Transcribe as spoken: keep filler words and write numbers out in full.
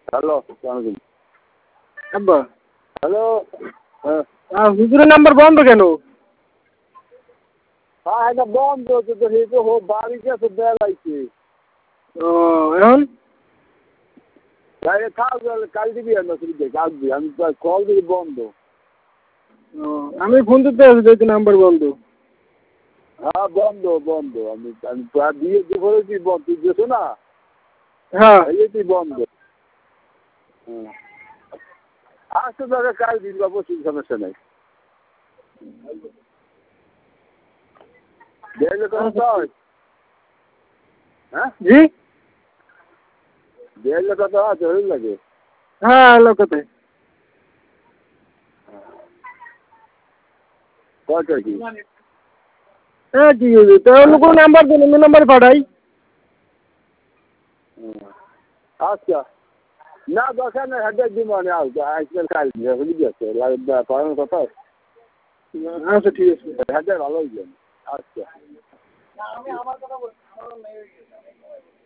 Hello সালামালাইকুম আব্বা hello হ্যাঁ আর হুজুরের নাম্বার বন্ধ কেন? হ্যাঁ এটা বন্ধ হচ্ছে তো এই তো বাড়ি গেছে বেড়াইছে ও এখন বাইরে থাক কাল দিবি আর নসুবিধে কাল দিবি আমি কল দিবি বন্ধ ও আমি ফোন দিতে আছি যেহেতু নাম্বার বন্ধ। হ্যাঁ বন্ধ বন্ধ আমি আমি প্রায় দিয়ে দুপুরে তুই বন্ধ তুই গেছো না হ্যাঁ এই তুই বন্ধ হ্যাঁ আসতে তাহলে কাল দিবি অবশ্যই সমস্যা নেই দেখলে কোনো হয় হ্যাঁ জি দেখলে কত আছে হয়ে লাগে হ্যাঁ লোকতে কয়টা কি হ্যাঁ ঠিক আছে তো অন্য কোনো নাম্বার দেন অন্য নাম্বার পাঠাই। আচ্ছা না দরকার নেই হাজার দিব মানে আজকাল কাল বুঝে গেছে পড়ানোর কথা আচ্ছা ঠিক আছে হাজার ভালো হয়ে যাবে আচ্ছা